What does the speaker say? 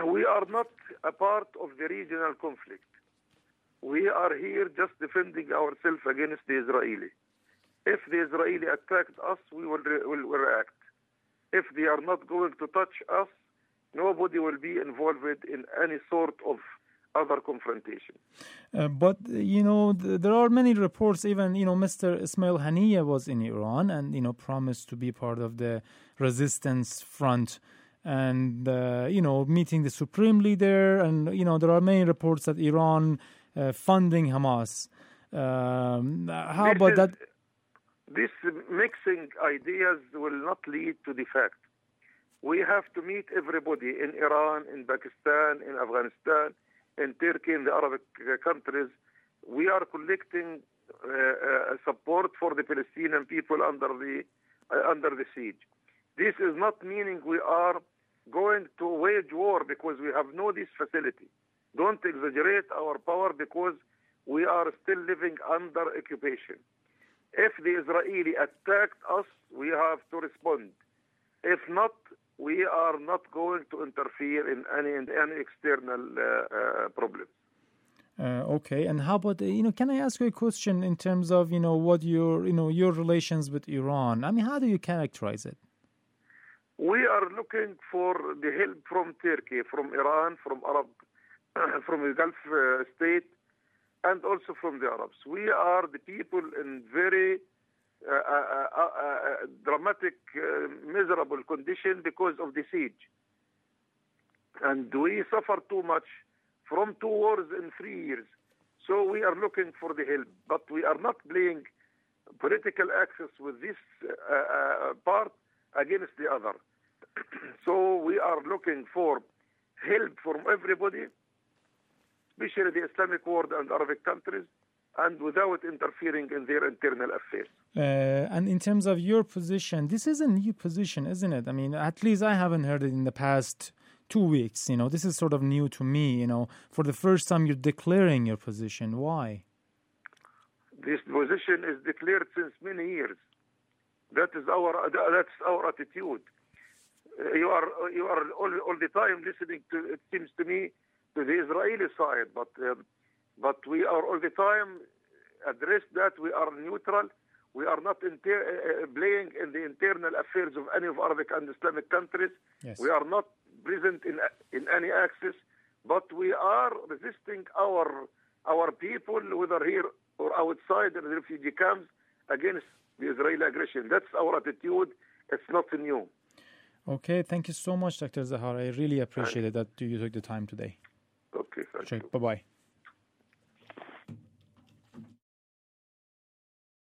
We are not a part of the regional conflict. We are here just defending ourselves against the Israeli. If the Israeli attacked us, we will react. If they are not going to touch us, nobody will be involved in any sort of other confrontation. But, there are many reports, even, Mr. Ismail Haniyeh was in Iran and, promised to be part of the resistance front and, meeting the supreme leader. And, there are many reports that Iran funding Hamas. How about that? This mixing ideas will not lead to the fact. We have to meet everybody in Iran, in Pakistan, in Afghanistan, in Turkey, in the Arabic countries. We are collecting support for the Palestinian people under the siege. This is not meaning we are going to wage war because we have no this facility. Don't exaggerate our power because we are still living under occupation. If the Israeli attacked us, we have to respond. If not, we are not going to interfere in any external problems. Okay, and how about can I ask you a question in terms of what your relations with Iran? I mean, how do you characterize it? We are looking for the help from Turkey, from Iran, from from the Gulf state, and also from the Arabs. We are the people in very dramatic, miserable condition because of the siege. And we suffer too much from 2 wars in 3 years. So we are looking for the help. But we are not playing political access with this part against the other. So we are looking for help from everybody, especially the Islamic world and Arabic countries, and without interfering in their internal affairs. And in terms of your position, this is a new position, isn't it? I mean, at least I haven't heard it in the past 2 weeks. This is sort of new to me. For the first time, you're declaring your position. Why? This position is declared since many years. That's our attitude. You are all the time listening to, it seems to me, to the Israeli side, but we are all the time address that we are neutral. We are not playing in the internal affairs of any of Arabic and Islamic countries. Yes. We are not present in any axis, but we are resisting our people, whether here or outside in the refugee camps, against the Israeli aggression. That's our attitude. It's not new. Okay, thank you so much, Dr. Zahar. I really appreciate it that you took the time today. Okay, thank you. Bye-bye.